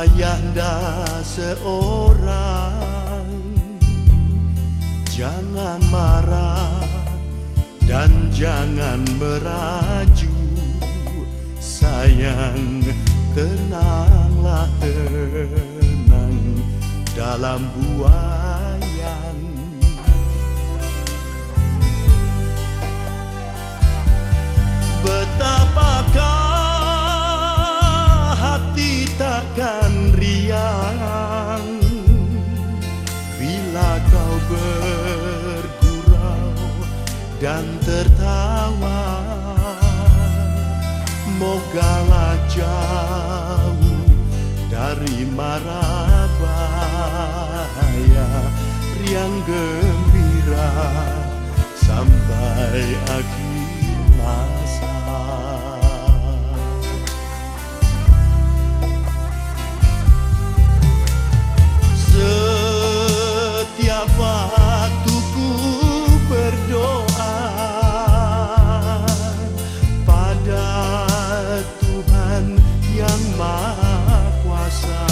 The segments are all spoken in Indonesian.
ayahanda seorang. Jangan marah dan jangan merajuk, sayang, tenanglah, tenang dalam buayan. Betapakah hati takkan riang bila kau bergurau dan tertawa. Mogalah jauh dari mara bahaya, riang gembira sampai akhir masa. Setiap waktu ku berdoa pada Tuhan yang Maha Kuasa.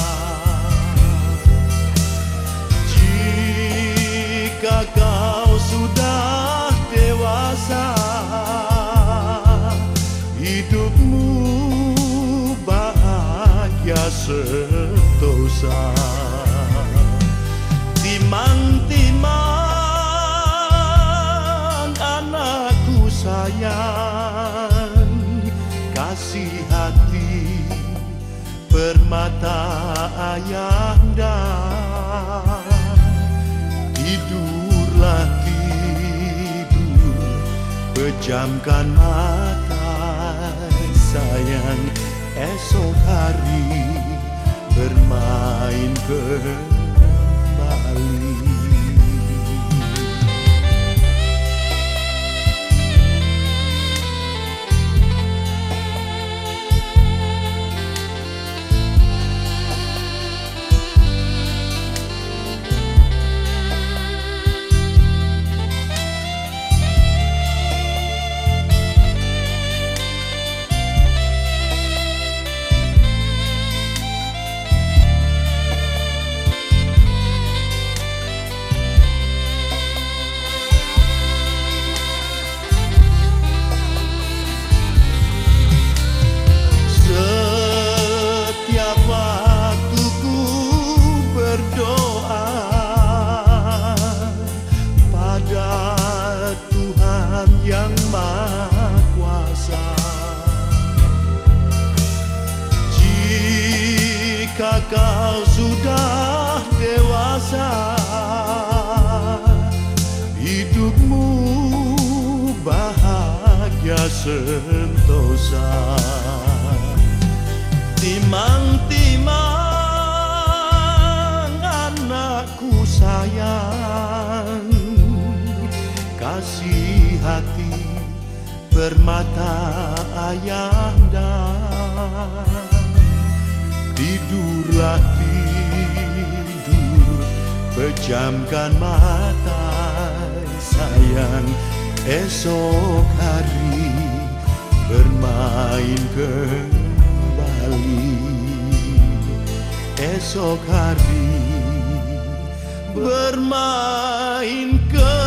Jika kau sudah dewasa, hidupmu bahagia sentosa. Timang-timang anakku sayang, kasih hati permata ayahanda. Tidurlah tidur, pejamkan mata sayang, esok hari bermain kembali. Yang Maha Kuasa. Jika kau sudah dewasa, hidupmu bahagia sentosa. Timang-timang anakku sayang, kasih hati permata ayahanda. Tidurlah tidur, pejamkan mata sayang, esok hari bermain kembali. Esok hari bermain kembali.